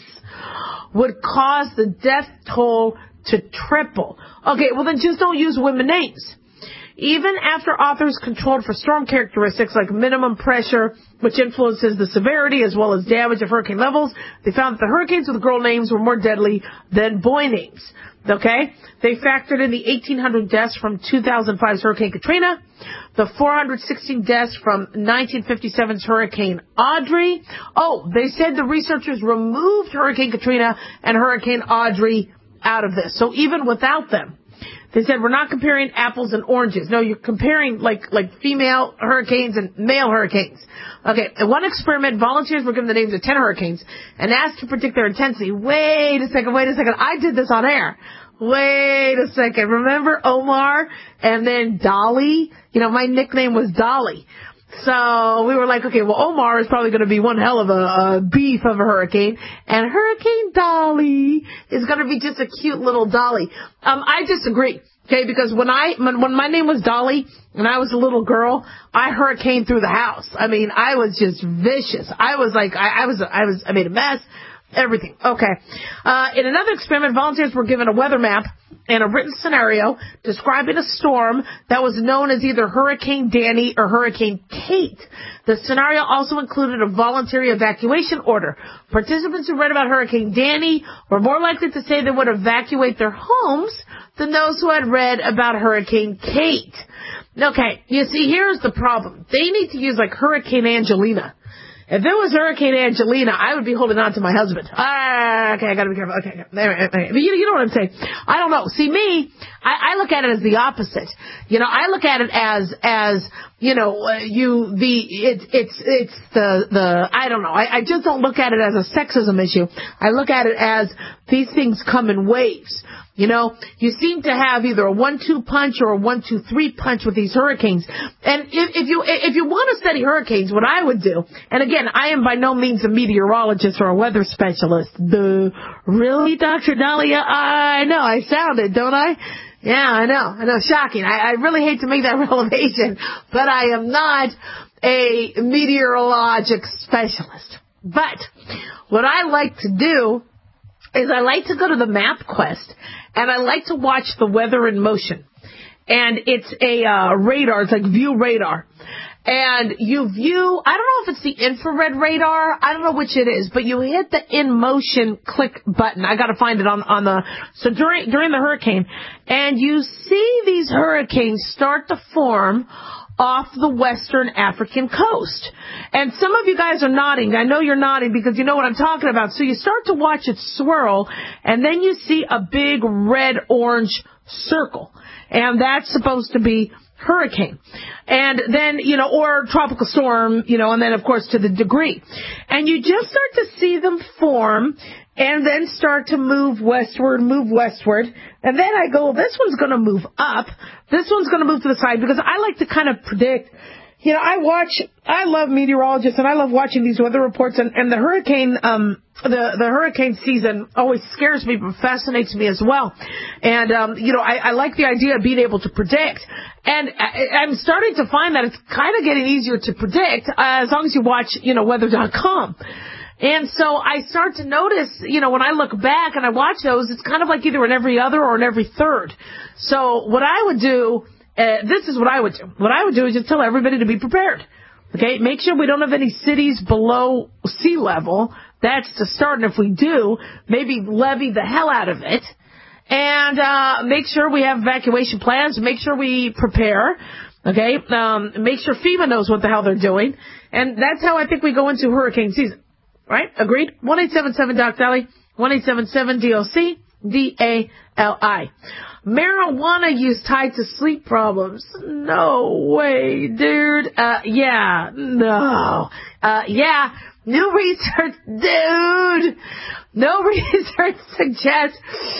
would cause the death toll to triple. Okay, well then just don't use women names. Even after authors controlled for storm characteristics like minimum pressure, which influences the severity as well as damage of hurricane levels, they found that the hurricanes with girl names were more deadly than boy names. Okay? They factored in the eighteen hundred deaths from two thousand five's Hurricane Katrina, the four hundred sixteen deaths from nineteen fifty-seven's Hurricane Audrey. Oh, they said the researchers removed Hurricane Katrina and Hurricane Audrey out of this. So even without them, they said, we're not comparing apples and oranges. No, you're comparing like like female hurricanes and male hurricanes. Okay, in one experiment, volunteers were given the names of ten hurricanes and asked to predict their intensity. Wait a second, wait a second. I did this on air. Wait a second. Remember Omar and then Dolly? You know, my nickname was Dolly. So we were like, okay, well, Omar is probably going to be one hell of a, a beef of a hurricane, and Hurricane Dolly is going to be just a cute little Dolly. Um, I disagree, okay, because when I when, when my name was Dolly and I was a little girl, I hurricaned through the house. I mean, I was just vicious. I was like, I, I was, I was, I made a mess. Everything. Okay. Uh, in another experiment, volunteers were given a weather map and a written scenario describing a storm that was known as either Hurricane Danny or Hurricane Kate. The scenario also included a voluntary evacuation order. Participants who read about Hurricane Danny were more likely to say they would evacuate their homes than those who had read about Hurricane Kate. Okay, you see, here's the problem. They need to use like Hurricane Angelina. If it was Hurricane Angelina, I would be holding on to my husband. Ah, okay, I gotta be careful. Okay, okay. But you, you know what I'm saying? I don't know. See, me, I, I look at it as the opposite. You know, I look at it as, as, you know, uh, you, the, it, it's, it's the, the, I don't know. I, I just don't look at it as a sexism issue. I look at it as these things come in waves. You know, you seem to have either a one two punch or a one two three punch with these hurricanes. And if, if you if you want to study hurricanes, what I would do, and again, I am by no means a meteorologist or a weather specialist. Duh. Really, Doctor Dahlia? I know, I sounded, don't I? Yeah, I know. I know, shocking. I, I really hate to make that revelation, but I am not a meteorologic specialist. But what I like to do is I like to go to the MapQuest, and I like to watch the weather in motion. And it's a uh, radar. It's like view radar. And you view, I don't know if it's the infrared radar. I don't know which it is, but you hit the in motion click button. I got to find it on on the, so during during the hurricane. And you see these hurricanes start to form off the western African coast. And some of you guys are nodding. I know you're nodding because you know what I'm talking about. So you start to watch it swirl, and then you see a big red-orange circle. And that's supposed to be hurricane. And then, you know, or tropical storm, you know, and then, of course, to the degree. And you just start to see them form and then start to move westward, move westward. And then I go, this one's going to move up. This one's going to move to the side, because I like to kind of predict. You know, I watch, I love meteorologists, and I love watching these weather reports, and, and the hurricane, um, the, the hurricane season always scares me, but fascinates me as well. And, um, you know, I, I like the idea of being able to predict. And I, I'm starting to find that it's kind of getting easier to predict, uh, as long as you watch, you know, weather dot com. And so I start to notice, you know, when I look back and I watch those, it's kind of like either in every other or in every third. So what I would do, Uh, this is what I would do. What I would do is just tell everybody to be prepared. Okay? Make sure we don't have any cities below sea level. That's to start. And if we do, maybe levy the hell out of it. And uh make sure we have evacuation plans. Make sure we prepare. Okay? Um, make sure FEMA knows what the hell they're doing. And that's how I think we go into hurricane season. Right? Agreed? one eight seven seven D O C D A L I. one eight seven seven D O C D A L I. Marijuana use tied to sleep problems. No way, dude. Uh, yeah, no. Uh, yeah, new research, dude. No research suggests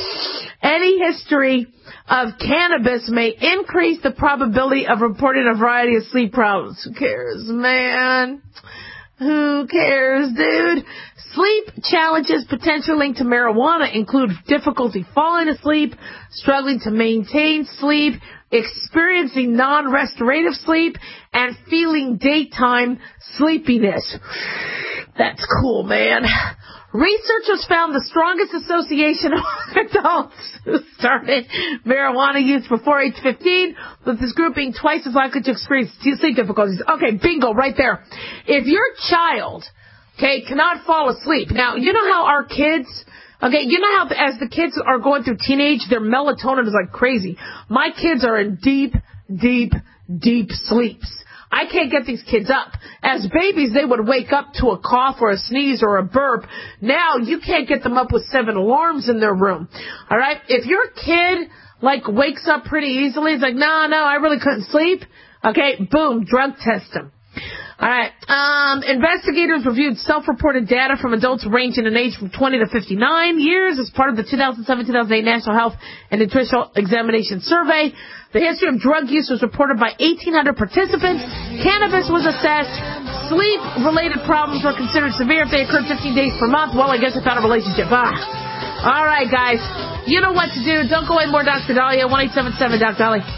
any history of cannabis may increase the probability of reporting a variety of sleep problems. Who cares, man? Who cares, dude? Sleep challenges potentially linked to marijuana include difficulty falling asleep, struggling to maintain sleep, experiencing non-restorative sleep, and feeling daytime sleepiness. That's cool, man. Researchers found the strongest association among adults who started marijuana use before age fifteen, with this group being twice as likely to experience sleep difficulties. Okay, bingo, right there. If your child, okay, cannot fall asleep. Now, you know how our kids, okay, you know how as the kids are going through teenage, their melatonin is like crazy. My kids are in deep, deep, deep sleeps. I can't get these kids up. As babies, they would wake up to a cough or a sneeze or a burp. Now, you can't get them up with seven alarms in their room. All right? If your kid, like, wakes up pretty easily, it's like, no, no, I really couldn't sleep. Okay, boom, drug test them. All right. Um, investigators reviewed self-reported data from adults ranging in age from twenty to fifty-nine years as part of the two thousand seven to two thousand eight National Health and Nutritional Examination Survey. The history of drug use was reported by eighteen hundred participants. Cannabis was assessed. Sleep-related problems were considered severe if they occurred fifteen days per month. Well, I guess I found a relationship. Ah. All right, guys. You know what to do. Don't go anymore, Doctor Dahlia. one eight seven seven D O C D A L I.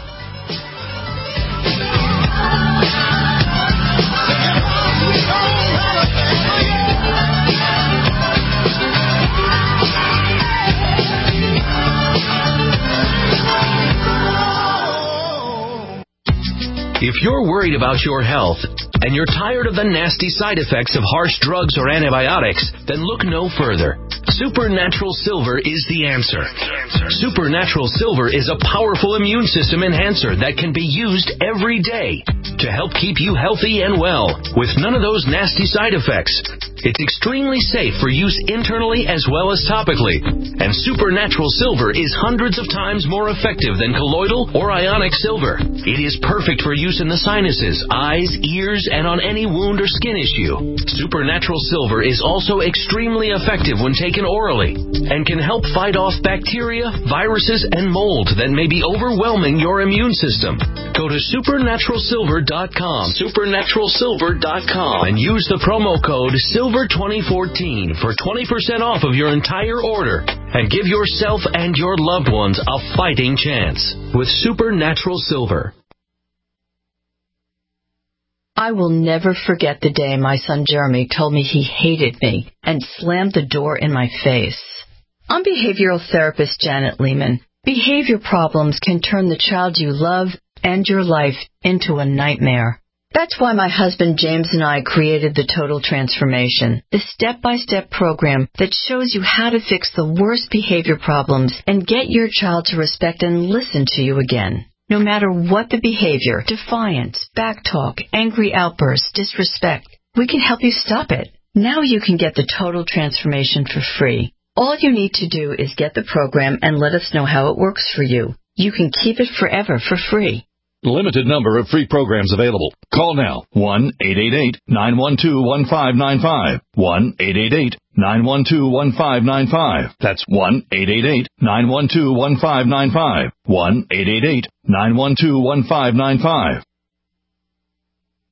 If you're worried about your health and you're tired of the nasty side effects of harsh drugs or antibiotics, then look no further. Supernatural Silver is the answer. Supernatural Silver is a powerful immune system enhancer that can be used every day. To to help keep you healthy and well with none of those nasty side effects. It's extremely safe for use internally as well as topically. And Supernatural Silver is hundreds of times more effective than colloidal or ionic silver. It is perfect for use in the sinuses, eyes, ears, and on any wound or skin issue. Supernatural Silver is also extremely effective when taken orally and can help fight off bacteria, viruses, and mold that may be overwhelming your immune system. Go to supernatural silver dot com, supernatural silver dot com, and use the promo code silver twenty fourteen for twenty percent off of your entire order. And give yourself and your loved ones a fighting chance with Supernatural Silver. I will never forget the day my son Jeremy told me he hated me and slammed the door in my face. I'm behavioral therapist Janet Lehman. Behavior problems can turn the child you love and your life into a nightmare. That's why my husband James and I created the Total Transformation, the step-by-step program that shows you how to fix the worst behavior problems and get your child to respect and listen to you again. No matter what the behavior, defiance, backtalk, angry outbursts, disrespect, we can help you stop it. Now you can get the Total Transformation for free. All you need to do is get the program and let us know how it works for you. You can keep it forever for free. Limited number of free programs available. Call now. one eight eight eight, nine one two, one five nine five. one eight eight eight, nine one two, one five nine five. That's one eight eight eight, nine one two, one five nine five. one eight eight eight, nine one two, one five nine five.